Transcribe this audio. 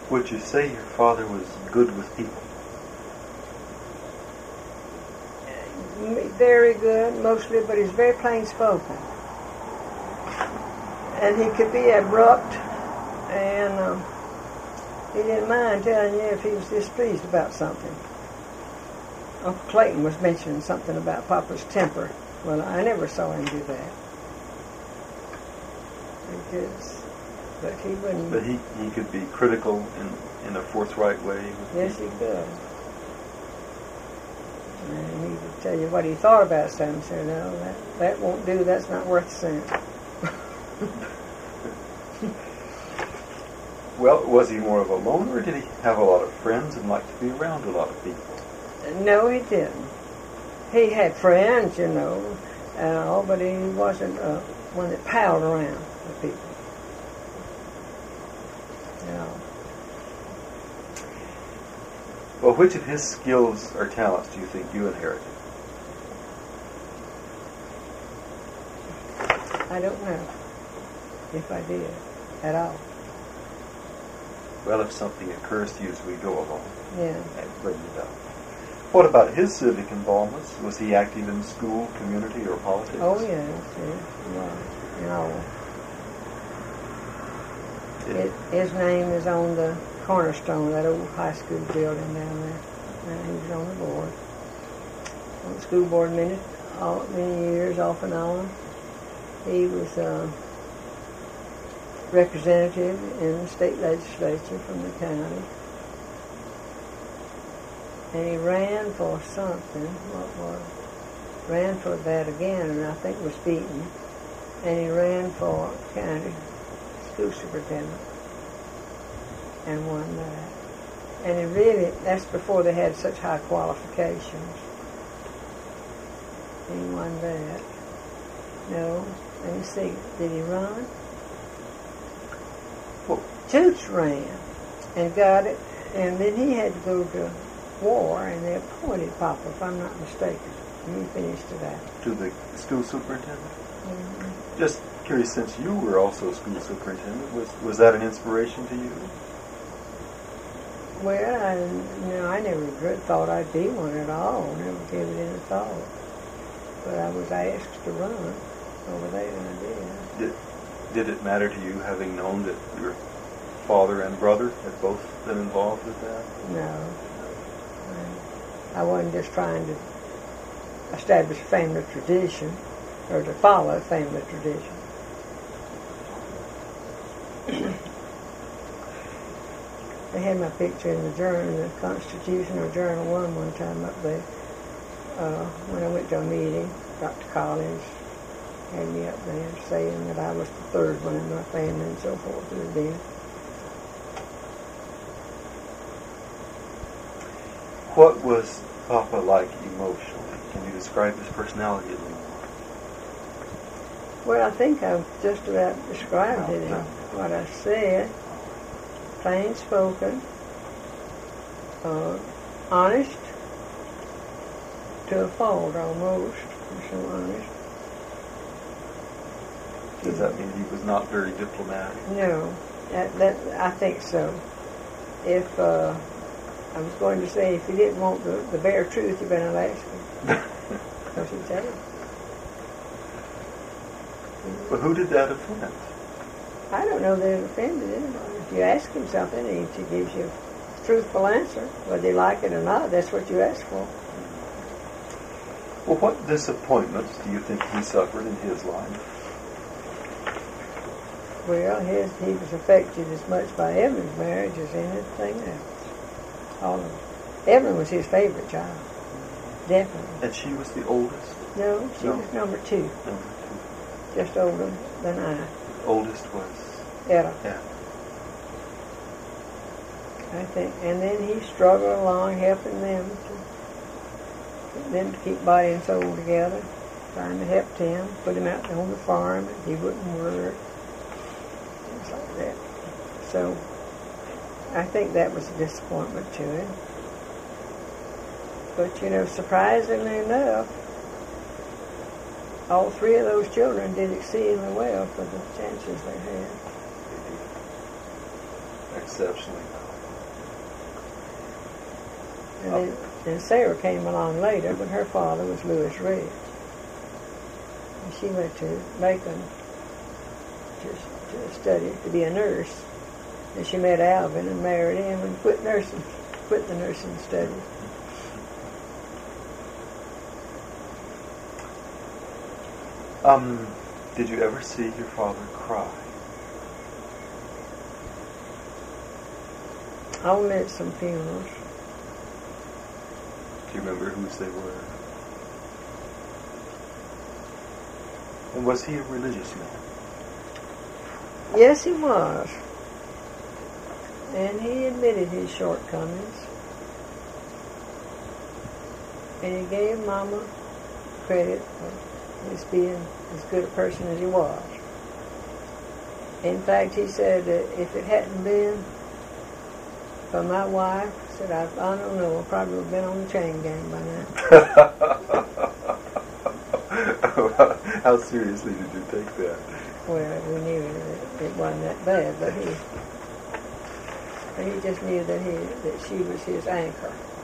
Would you say your father was good with people? Very good, mostly, but he's very plain spoken. And he could be abrupt, and he didn't mind telling you if he was displeased about something. Uncle Clayton was mentioning something about Papa's temper. Well, I never saw him do that. But he wouldn't. But he could be critical in a forthright way. Yes, he could. And he would tell you what he thought about something. Say, no, that won't do. That's not worth a cent. Well, was he more of a loner, or did he have a lot of friends and like to be around a lot of people? No, he didn't. He had friends, you know, and all, but he wasn't one that palled around with people. No. Well, which of his skills or talents do you think you inherited? I don't know if I did at all. Well, if something occurs to you as we go along, Yeah. bring it up. What about his civic involvements? Was he active in school, community, or politics? Oh, yes, you know. His name is on the cornerstone of that old high school building down there. And he was on the board. On the school board many years, off and on. He was a representative in the state legislature from the county. And he ran for something. Ran for that again, and I think was beaten. And he ran for county school superintendent and won that. And it really, that's before they had such high qualifications. He won that. No, let me see, did he run? Well, Toots ran and got it, and then he had to go to war, and they appointed Papa, if I'm not mistaken. And he finished to that. To the school superintendent? Mm-hmm. Just curious, since you were also a school superintendent, was that an inspiration to you? Well, I never thought I'd be one at all. Never gave it any thought. But I was asked to run over there, and I did. Did it matter to you, having known that your father and brother had both been involved with that? No. I wasn't just trying to establish a family tradition, or to follow a family tradition. They had my picture in the journal, the Constitution or Journal one time up there. When I went to a meeting, Dr. Collins had me up there saying that I was the third one in my family and so forth and then. What was Papa like emotionally? Can you describe his personality a little more? Well, I think I've just about described it in what I said. Plain spoken, honest to a fault almost. So honest. Does that mean he was not very diplomatic? No, I think so. If I was going to say, if you didn't want the bare truth, you better not ask him. Because he'd tell you. But who did that offend? I don't know that it offended anybody. If you ask him something and he gives you a truthful answer, whether you like it or not, that's what you ask for. Well, what disappointments do you think he suffered in his life? Well, he was affected as much by Evelyn's marriage as anything else. All of it. Evelyn was his favorite child. Definitely. And she was the oldest? No, she was number two. Number two. Just older than I. Oldest was? Ella. Yeah. I think. And then he struggled along helping them to keep body and soul together, trying to help him, put him out on the farm, and he wouldn't work. Things like that. So I think that was a disappointment to him. But, surprisingly enough, all three of those children did exceedingly well for the chances they had. Exceptionally well. And Sarah came along later, but her father was Louis Red. And she went to Macon to study to be a nurse. And she met Alvin and married him and quit the nursing study. Did you ever see your father cry? Only at some funerals. Do you remember whose they were? And was he a religious man? Yes, he was. And he admitted his shortcomings. And he gave Mama credit for his being as good a person as he was. In fact, he said that if it hadn't been for my wife, he said, I don't know, I probably would have been on the chain gang by now. How seriously did you take that? Well, we knew it wasn't that bad, but he just knew that she was his anchor.